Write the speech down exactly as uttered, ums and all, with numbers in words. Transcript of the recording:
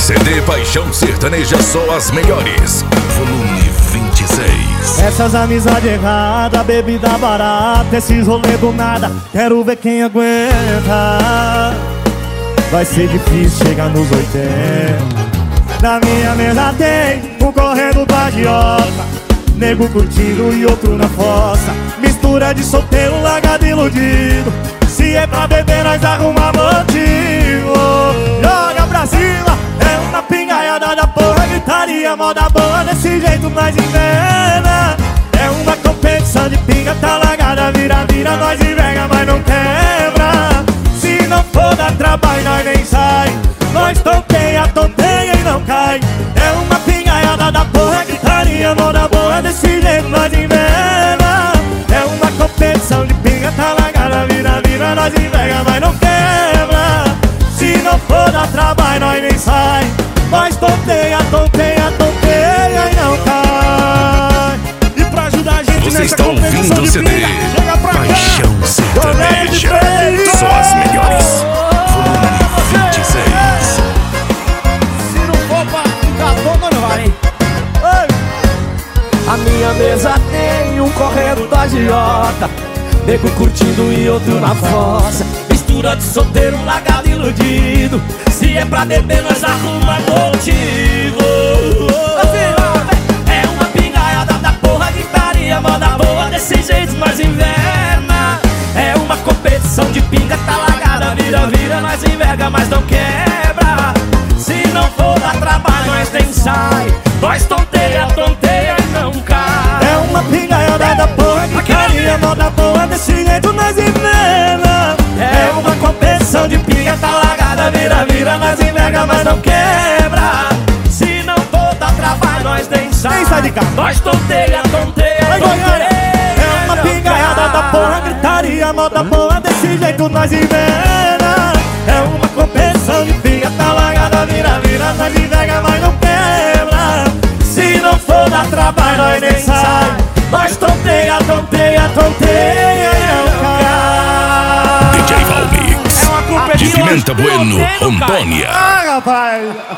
C D Paixão Sertaneja, só as melhores. Volume vinte e seis. Essas amizades erradas, bebida barata, esses rolê do nada, quero ver quem aguenta. Vai ser difícil chegar nos oitenta. Na minha mesa tem um correndo do agiota, nego curtindo e outro na fossa. Mistura de solteiro, largado e iludido. Se é pra beber, nós arruma motivo. Joga pra cima, é uma pingaiada da porra, gritaria, moda boa, desse jeito nós invena. É uma competição de pinga, tá largada, vira, vira, nós enverga, mas não quebra. Se não for dar trabalho, nós nem sai. Nós tonteia, tonteia e não cai. É uma pingaiada da porra, gritaria, moda boa, desse jeito nós invena. É uma competição de pinga, tá largada, vira, vira, nós enverga, mas não quebra. Se não for dar trabalho, nós nem sai. Nós tonteia, tonteia, tonteia e não cai. E pra ajudar a gente Você nessa está competição ouvindo o de C D pinga, chega pra cá. Paixão Sertaneja, só as melhores. Volume vinte e seis. Se não for pra ficar bom, não vai, hein? A minha mesa tem um correndo do agiota, nego curtindo e outro na fossa. Mistura de solteiro, largado e iludido. Se é pra beber, nós arruma motivo. É uma pingaiada da porra, gritaria, moda boa, desse jeito nós inverna. É uma competição de pinga, tá largada, vira, vira, nós enverga, mas não quebra. Se não for dar trabalho, nós nem sai. Nós tonteia, tonteia e não cai. É uma pingaiada da porra, gritaria, moda boa, desse jeito nós enverga. É uma competição de pinga, tá largada, vira, vira, nós enverga, mas não quebra. Se não for dar trabalho, nós nem sai. Nós tonteia, tonteia, tonteia. É uma pingaiada da porra, gritaria, moda boa, desse jeito nós enverga. É uma competição de pinga, tá largada, vira, vira, nós enverga, mas não quebra. Se não for dar trabalho, nós nem sai. Nós tonteia, tonteia, tonteia e não cai. D J Valmix, de Pimenta Bueno, Rondônia. Ah, rapaz!